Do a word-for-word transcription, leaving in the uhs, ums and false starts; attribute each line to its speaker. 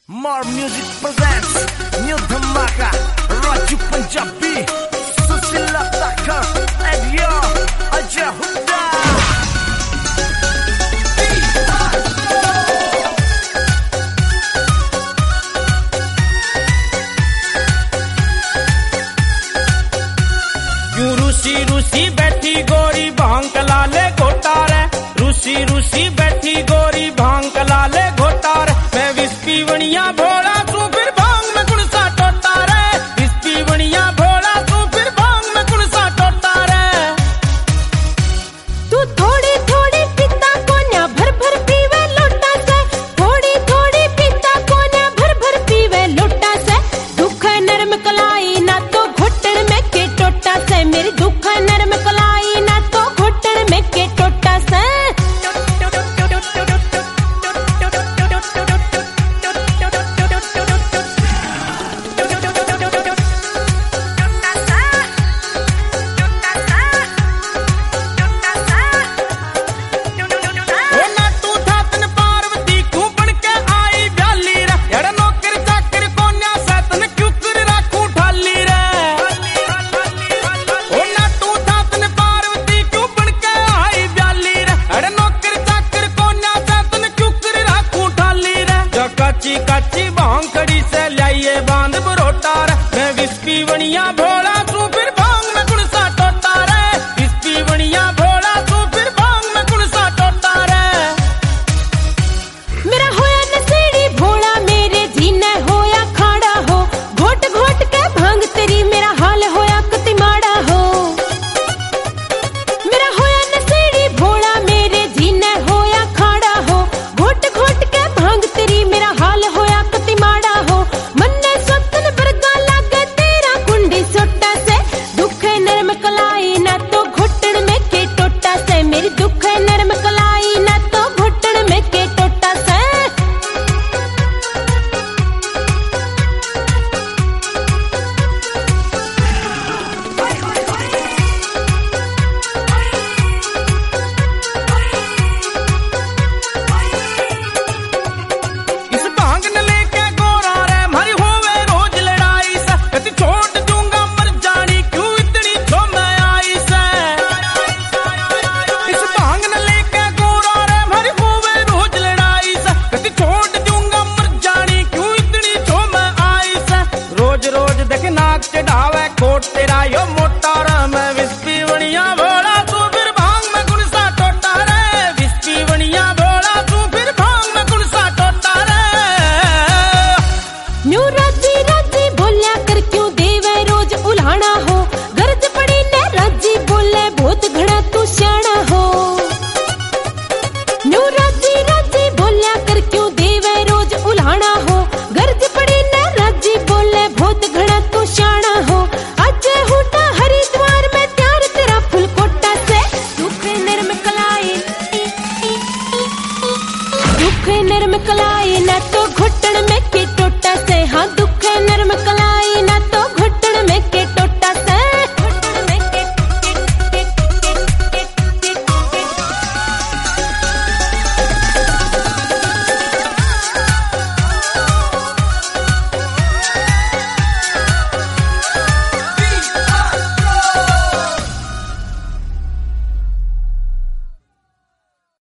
Speaker 1: More Music presents New Dhamaka, Raju Punjabi, Susila Thakur, and yo, Ajay Hooda.
Speaker 2: क्यों रूसी रूसी बैठी गोरी भांग कला ले घोटा रे, रूसी रूसी बैठी गोरी भांग कला ले घोटा रे। मैं विस्की बनिया भोला तू फिर भांग में कुण सा टोटा रे, विस्की बनिया भोला तू फिर भांग में कुण सा टोटा रे।
Speaker 3: तू थोड़ी थोड़ी पीता कोन्या भर भर पीवे लोटा से, थोड़ी थोड़ी पीता कोन्या भर भर पीवे लोटा से। दुख नरम कलाई ना तो घुटन में के टोटा से, मेरी दुख नरम कलाई ना तो घुटन में के टोटा से। काची काची भांग खड़ी से लाइए बांध बरोटा रे। मैं विस्की बनिया भोला तू फिर भांग में कुण सा टोटा रे, विस्की बनिया भोला तू फिर भांग में कुण सा टोटा रे। मेरा होया नसेड़ी भोला मेरे जीने होया खाड़ा हो, घोट घोट के भांग तेरी मेरा हाल होया कति माड़ा हो। मेरा होया नसेड़ी भोला मेरे जीने होया खाड़ा हो, घोट घोट के भांग तेरी मेरा हाल होया कति माड़ा हो। मन्ने स्वतन बरगा लागे तेरा कुंडी सोटा से, दुख नरम कलाई ना तो घुटन में के टोटा से, मेरी दुख नरम कलाई ना तो घुटन में के टोटा से।
Speaker 2: इस भांग न लेके गोरा रे मरी होवे रोज लड़ाई से, कति छोड़ दूंगा मर जानी क्यों इतनी तो मैं आई से। इस भांग न लेके गोरा रे मरी होवे रोज लड़ाई से, कति छोड़ दूंगा मर जानी क्यों इतनी तो मैं आई से। रोज रोज देख नाक चढ़ावे कोट तेरा यो मोटा रे। मैं विस्की बनिया भोला तू फिर भांग में कुण सा टोटा रे, विस्की बनिया भोला तू फिर भांग में कुण सा टोटा रे।
Speaker 3: न्यू राजी राजी बोलिया कर क्यों देवे रोज उल्हाना हो, गर्ज पड़ी ने राजी बोले बहुत घड़ा तू श्याणा हो। न्यू राजी राजी बोलिया कर क्यों देवे रोज उल्हाना हो, गर्ज पड़ी ने राजी बोले बहुत घड़ा तू श्याणा हो। अजय हूटा हरिद्वार में त्यार तेरा फुल कोटा से, दुख नरम कलाई दुख नरम कलाई ना तो घुटन में के टोटा से। हाँ दुख नरम कलाई